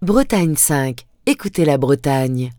Bretagne 5. Écoutez la Bretagne.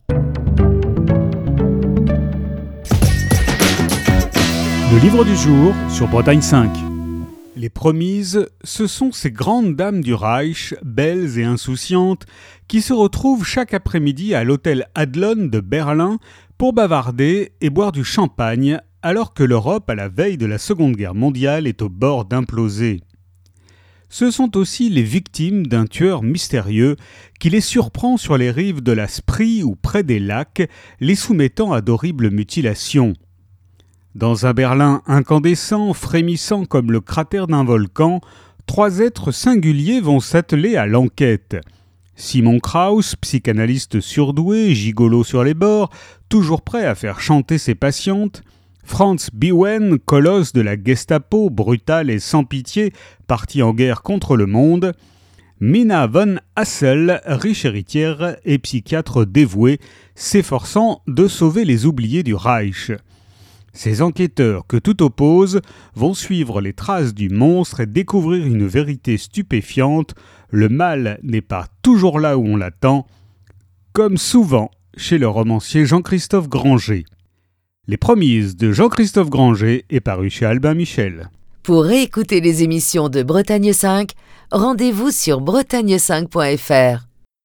Le livre du jour sur Bretagne 5. Les Promises, ce sont ces grandes dames du Reich, belles et insouciantes, qui se retrouvent chaque après-midi à l'hôtel Adlon de Berlin pour bavarder et boire du champagne, alors que l'Europe, à la veille de la Seconde Guerre mondiale, est au bord d'imploser. Ce sont aussi les victimes d'un tueur mystérieux qui les surprend sur les rives de la Spree ou près des lacs, les soumettant à d'horribles mutilations. Dans un Berlin incandescent, frémissant comme le cratère d'un volcan, trois êtres singuliers vont s'atteler à l'enquête. Simon Kraus, psychanalyste surdoué, gigolo sur les bords, toujours prêt à faire chanter ses patientes. Franz Bewen, colosse de la Gestapo, brutal et sans pitié, parti en guerre contre le monde. Mina von Hassel, riche héritière et psychiatre dévouée, s'efforçant de sauver les oubliés du Reich. Ces enquêteurs que tout oppose vont suivre les traces du monstre et découvrir une vérité stupéfiante. Le mal n'est pas toujours là où on l'attend, comme souvent chez le romancier Jean-Christophe Granger. Les Promises de Jean-Christophe Granger est paru chez Albin Michel. Pour réécouter les émissions de Bretagne 5, rendez-vous sur bretagne5.fr.